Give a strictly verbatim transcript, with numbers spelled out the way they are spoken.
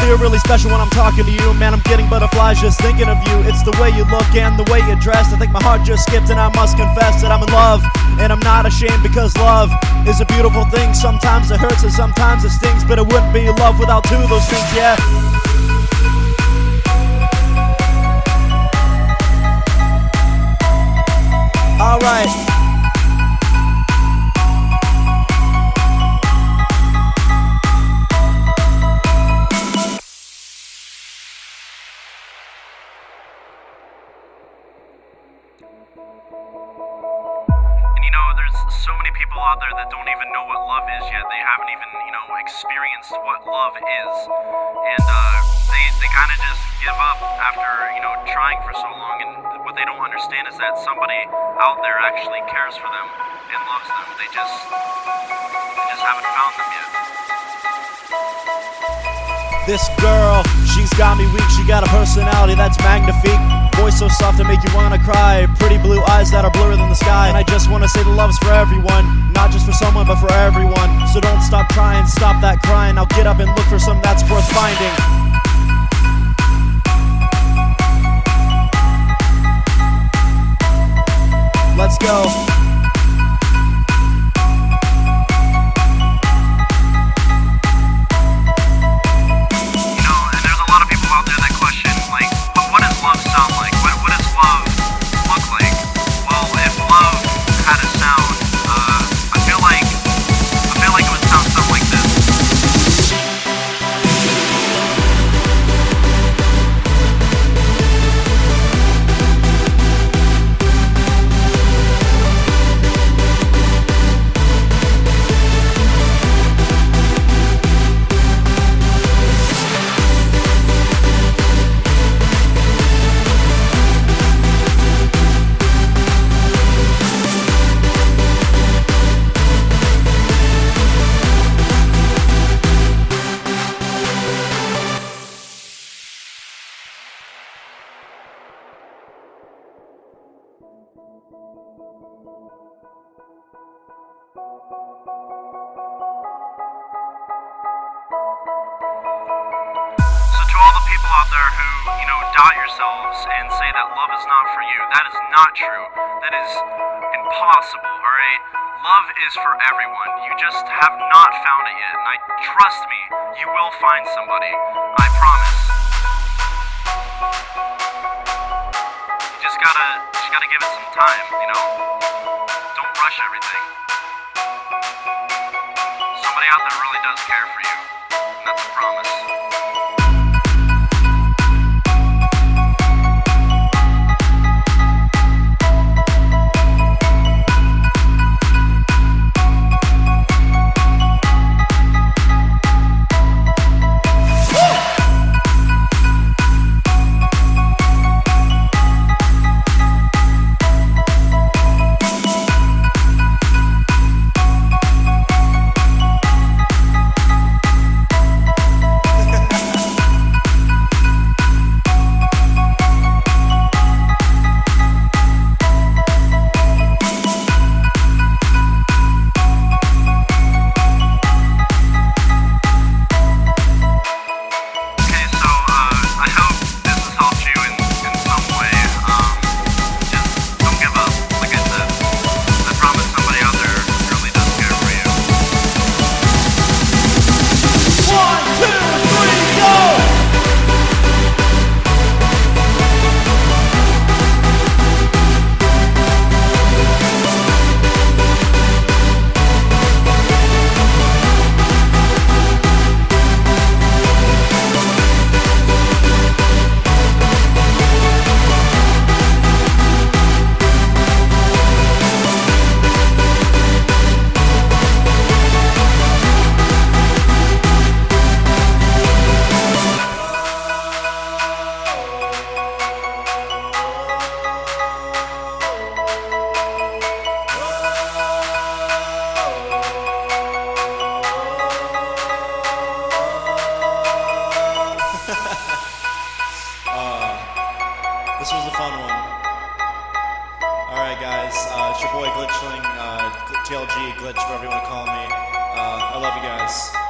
you're really special when I'm talking to you. Man, I'm getting butterflies just thinking of you. It's the way you look and the way you're dressed. I think my heart just skipped, and I must confess that I'm in love. And I'm not ashamed, because love is a beautiful thing. Sometimes it hurts and sometimes it stings, but it wouldn't be love without two of those things, yeah. Alright. And you know, there's so many people out there that don't even know what love is yet. They haven't even, you know, experienced what love is. And uh, they, they kind of just give up after, you know, trying for so long. And what they don't understand is that somebody out there actually cares for them and loves them. They just, they just haven't found them yet. This girl, she's got me weak. She got a personality that's magnifique. Voice so soft to make you wanna cry. Pretty blue eyes that are bluer than the sky. And I just wanna say the love's for everyone, not just for someone, but for everyone. So don't stop trying, stop that crying. Now get up and look for something that's worth finding. Let's go. All the people out there who, you know, doubt yourselves and say that love is not for you, that is not true. That is impossible, alright? Love is for everyone. You just have not found it yet. And I trust me, you will find somebody. I promise. You just gotta, just gotta give it some time, you know? Don't rush everything. Somebody out there really does care for you. And that's a promise. This was a fun one. Alright guys, uh, it's your boy Glitchling, uh, T L G, Glitch, whatever you want to call me. Uh, I love you guys.